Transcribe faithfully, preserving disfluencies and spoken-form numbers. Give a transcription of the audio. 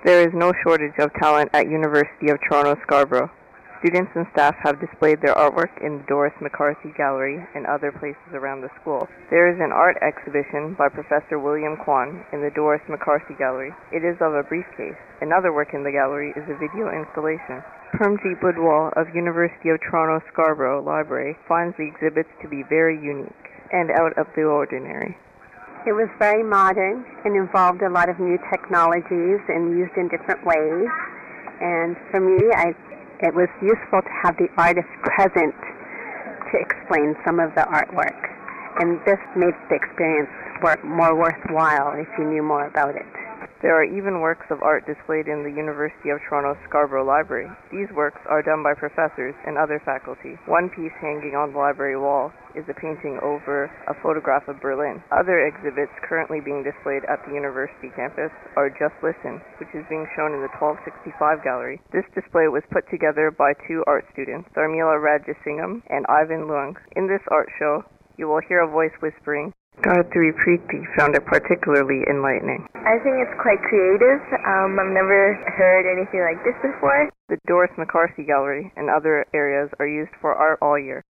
There is no shortage of talent at University of Toronto Scarborough. Students and staff have displayed their artwork in the Doris McCarthy Gallery and other places around the school. There is an art exhibition by Professor William Kwan in the Doris McCarthy Gallery. It is of a briefcase. Another work in the gallery is a video installation. Permjeet Budwal of University of Toronto Scarborough Library finds the exhibits to be very unique and out of the ordinary. It was very modern and involved a lot of new technologies and used in different ways. And for me, I, it was useful to have the artist present to explain some of the artwork. And this made the experience work more worthwhile if you knew more about it. There are even works of art displayed in the University of Toronto Scarborough Library. These works are done by professors and other faculty. One piece hanging on the library wall is a painting over a photograph of Berlin. Other exhibits currently being displayed at the university campus are Just Listen, which is being shown in the twelve sixty-five gallery. This display was put together by two art students, Dharmila Rajasingham and Ivan Luang. In this art show, you will hear a voice whispering, Gayatri Preeti found it particularly enlightening. I think it's quite creative. Um, I've never heard anything like this before. The Doris McCarthy Gallery and other areas are used for art all year.